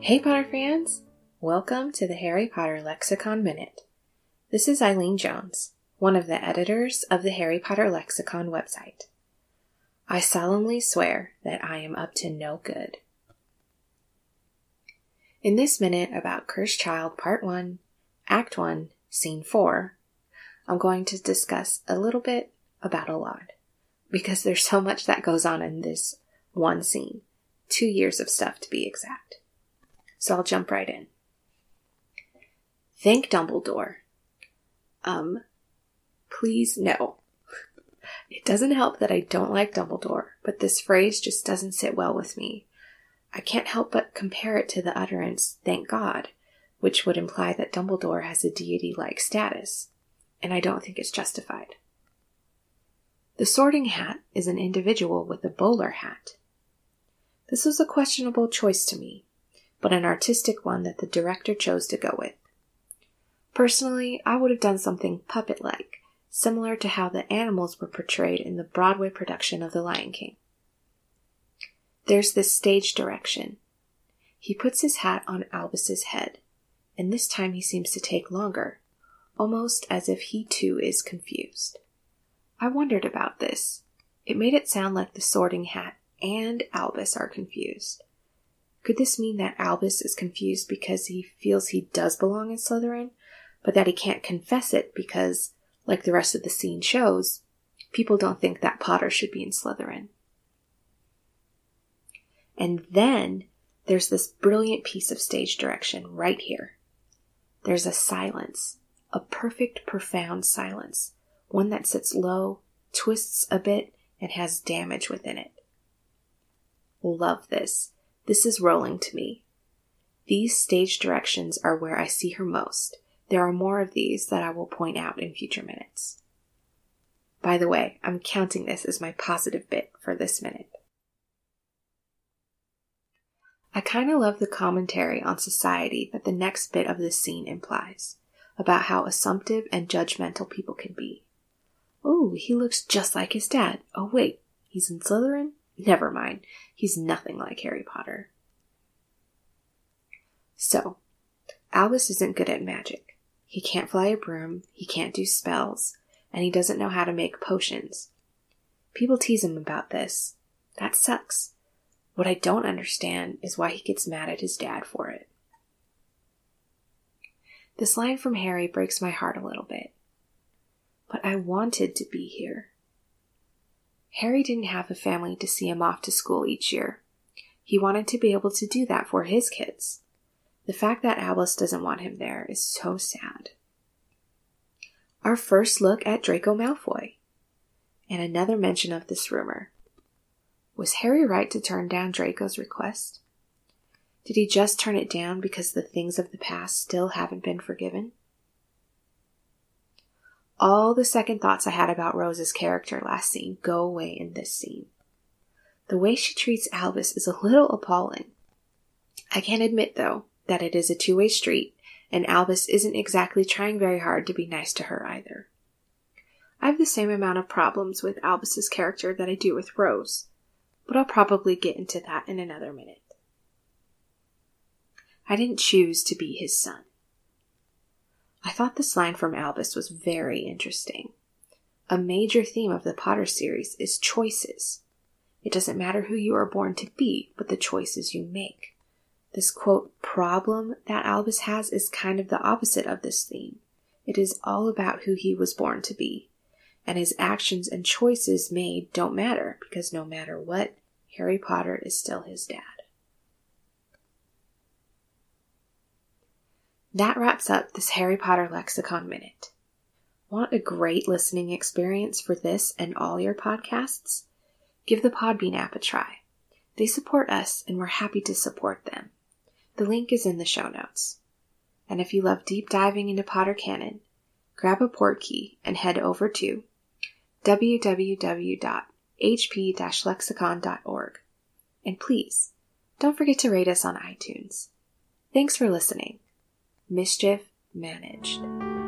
Hey Potter fans! Welcome to the Harry Potter Lexicon Minute. This is Eileen Jones, one of the editors of the Harry Potter Lexicon website. I solemnly swear that I am up to no good. In this minute about Cursed Child Part 1, Act 1, Scene 4, I'm going to discuss a little bit about a lot, because there's so much that goes on in this one scene. 2 years of stuff to be exact. So I'll jump right in. Thank Dumbledore. Please no. It doesn't help that I don't like Dumbledore, but this phrase just doesn't sit well with me. I can't help but compare it to the utterance, thank God, which would imply that Dumbledore has a deity-like status, and I don't think it's justified. The Sorting Hat is an individual with a bowler hat. This was a questionable choice to me, but an artistic one that the director chose to go with. Personally, I would have done something puppet-like, similar to how the animals were portrayed in the Broadway production of The Lion King. There's this stage direction. He puts his hat on Albus's head, and this time he seems to take longer, almost as if he too is confused. I wondered about this. It made it sound like the Sorting Hat and Albus are confused. Could this mean that Albus is confused because he feels he does belong in Slytherin, but that he can't confess it because, like the rest of the scene shows, people don't think that Potter should be in Slytherin? And then there's this brilliant piece of stage direction right here. There's a silence, a perfect, profound silence, one that sits low, twists a bit, and has damage within it. Love this. This is Rowling to me. These stage directions are where I see her most. There are more of these that I will point out in future minutes. By the way, I'm counting this as my positive bit for this minute. I kind of love the commentary on society that the next bit of this scene implies, about how assumptive and judgmental people can be. Oh, he looks just like his dad. Oh wait, he's in Slytherin? Never mind, he's nothing like Harry Potter. So, Albus isn't good at magic. He can't fly a broom, he can't do spells, and he doesn't know how to make potions. People tease him about this. That sucks. What I don't understand is why he gets mad at his dad for it. This line from Harry breaks my heart a little bit. But I wanted to be here. Harry didn't have a family to see him off to school each year. He wanted to be able to do that for his kids. The fact that Albus doesn't want him there is so sad. Our first look at Draco Malfoy. And another mention of this rumor. Was Harry right to turn down Draco's request? Did he just turn it down because the things of the past still haven't been forgiven? All the second thoughts I had about Rose's character last scene go away in this scene. The way she treats Albus is a little appalling. I can admit, though, that it is a two-way street, and Albus isn't exactly trying very hard to be nice to her either. I have the same amount of problems with Albus's character that I do with Rose, but I'll probably get into that in another minute. I didn't choose to be his son. I thought this line from Albus was very interesting. A major theme of the Potter series is choices. It doesn't matter who you are born to be, but the choices you make. This, quote, problem that Albus has is kind of the opposite of this theme. It is all about who he was born to be, and his actions and choices made don't matter, because no matter what, Harry Potter is still his dad. That wraps up this Harry Potter Lexicon Minute. Want a great listening experience for this and all your podcasts? Give the Podbean app a try. They support us, and we're happy to support them. The link is in the show notes. And if you love deep diving into Potter canon, grab a portkey and head over to www.hp-lexicon.org. And please, don't forget to rate us on iTunes. Thanks for listening. Mischief managed.